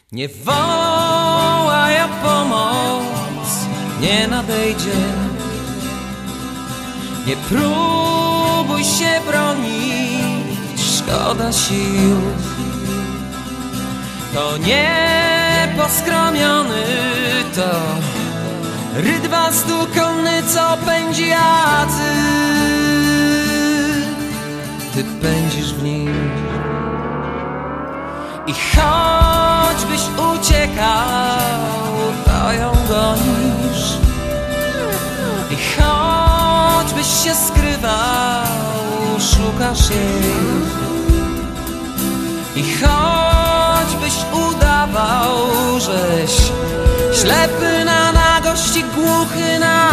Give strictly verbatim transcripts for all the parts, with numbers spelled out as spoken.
Nie wołaj o pomoc, nie nadejdzie. Nie próbuj się bronić, szkoda sił. To nieposkromiony, to rydwan stukonny, co pędzi, a ty, ty pędzisz w nim. I choćbyś uciekał, to ją gonisz. I choćbyś się skrywał, szukasz jej. I choćbyś udawał, żeś ślepy na nagość i głuchy na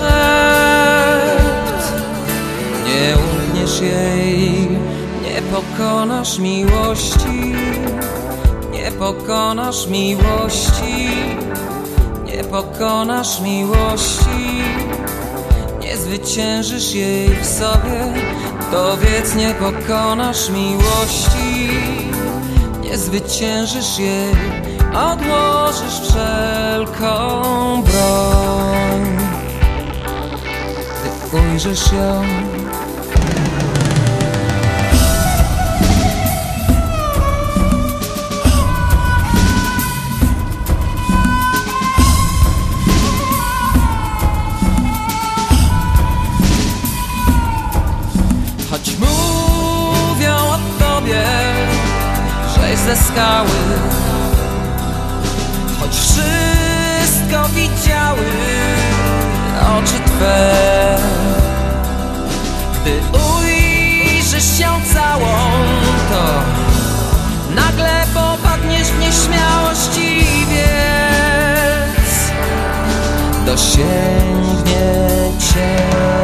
szept, nie umkniesz jej, nie pokonasz miłości. Nie pokonasz miłości, nie pokonasz miłości, nie zwyciężysz jej w sobie, to wiedz, nie pokonasz miłości, nie zwyciężysz jej, odłożysz wszelką broń, gdy ujrzysz ją. Choć mówią o tobie, żeś ze skały, choć wszystko widziały oczy twe, gdy ujrzysz się całą, to nagle popadniesz w nieśmiałość i wiedz, dosięgnie cię.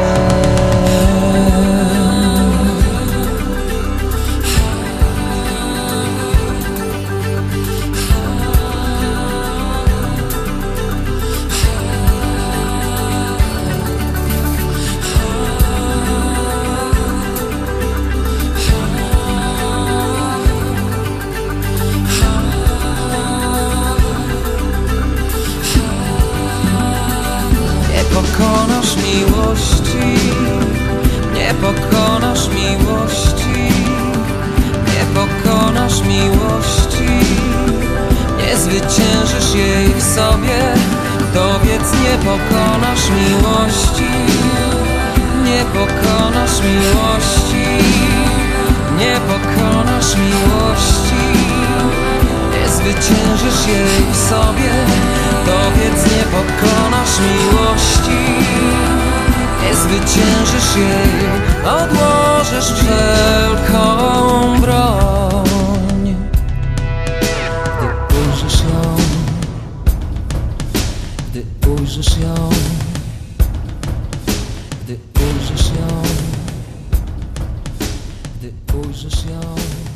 Nie pokonasz miłości, nie pokonasz miłości, nie pokonasz miłości, nie zwyciężysz jej w sobie, to wiedz, nie pokonasz miłości, nie pokonasz miłości, nie pokonasz miłości, nie zwyciężysz jej w sobie, to wiedz, nie pokonasz miłości, nie zwyciężysz jej, odłożysz wszelką broń, gdy ujrzysz ją, gdy ujrzysz ją, gdy ujrzysz ją, gdy ujrzysz ją.